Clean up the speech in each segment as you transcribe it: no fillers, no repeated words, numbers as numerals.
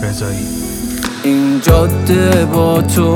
رضایی. این جاده با تو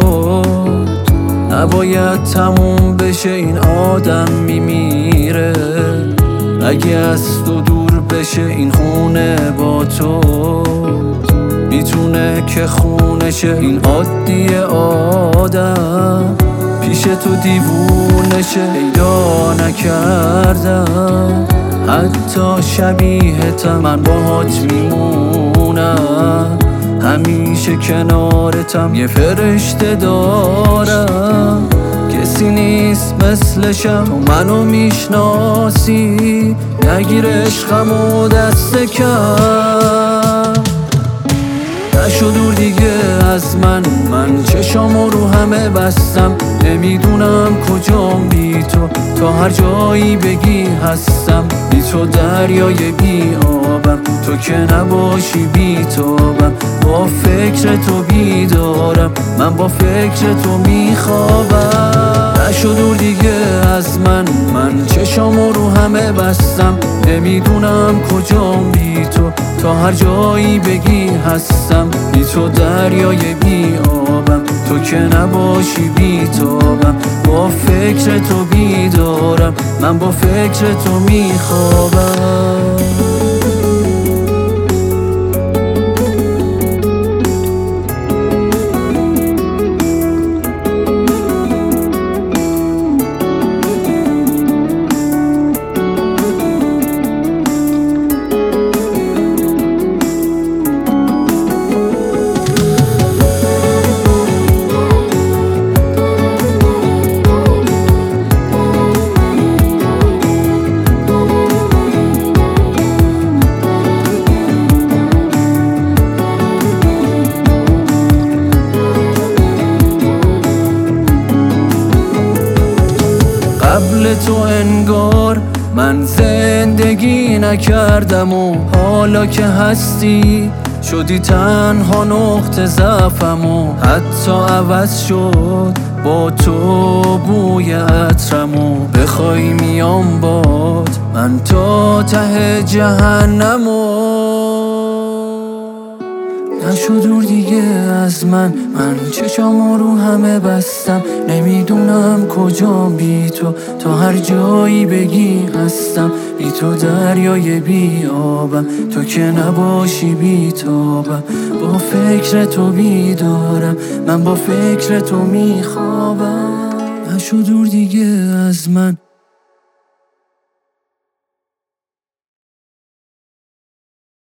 نباید تموم بشه، این آدم میمیره اگه از تو دور بشه. این خونه با تو میتونه که خونه شه، این عادی آدم پیش تو دیوونه شه. پیدا نکردم حتی شبیهتم، من باهات میمونم همیشه کنارتم. یه فرشته دارم کسی نیست مثلشم، تو منو میشناسی نگیر عشقمو دست کم. نشو دور دیگه از من چشامو رو همه بستم، نمیدونم کجام بی تو، تا هر جایی بگی هستم. بی تو دریای بی آبم، تو که نباشی بی تابم. با فکر تو بیدارم، من با فکر تو میخوابم. نشو دور دیگه از من چشامو رو همه بستم، نمیدونم کجام بی تو، تا هر جایی بگی هستم. بی تو دریای بی آبم، تو که نباشی بی تابم. با فکر تو بیدارم، من با فکر تو میخوابم. قبل تو انگار من زندگی نکردم و حالا که هستی شدی تنها نقطه ضعفم و حتی عوض شد با تو بوی عطرم و بخوای میام باد من تا ته جهنم و نشو دور دیگه از من چشامو رو همه بستم، نمیدونم کجام بی تو، تا هر جایی بگی هستم. بی تو دریای بی آبم، تو که نباشی بی تابم. با فکر تو بیدارم، من با فکر تو میخوابم. نشو دور دیگه از من